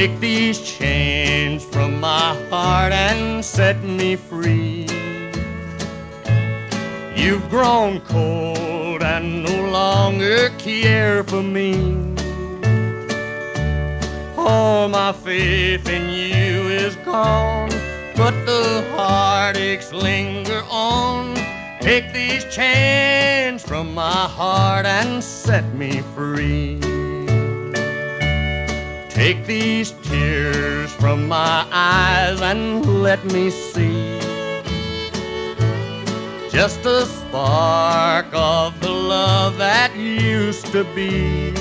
Take these chains from my heart and set me free. You've grown cold and no longer care for me. All my faith in you is gone, but the heartaches linger on. Take these chains from my heart and set me free. Take these tears from my eyes and let me see just a spark of the love that used to be.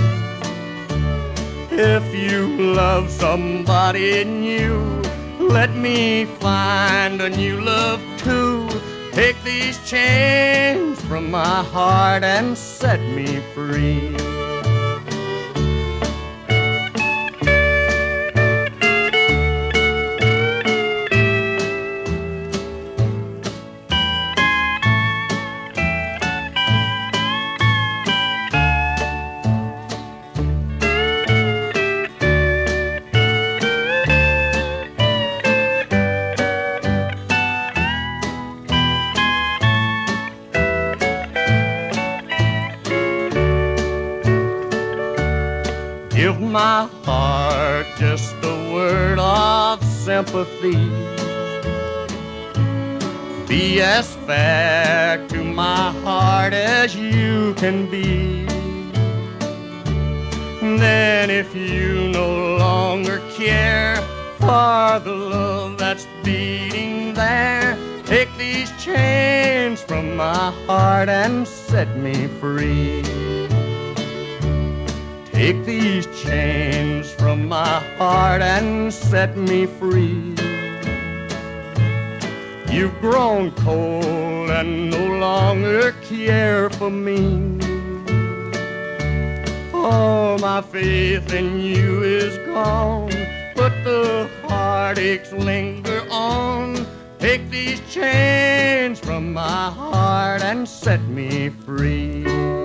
If you love somebody new, let me find a new love too. Take these chains from my heart and set me free. Give my heart just a word of sympathy. Be as fair to my heart as you can be. Then if you no longer care for the love that's beating there, take these chains from my heart and set me free. Take these chains from my heart and set me free. You've grown cold and no longer care for me. All my faith in you is gone, but the heartaches linger on. Take these chains from my heart and set me free.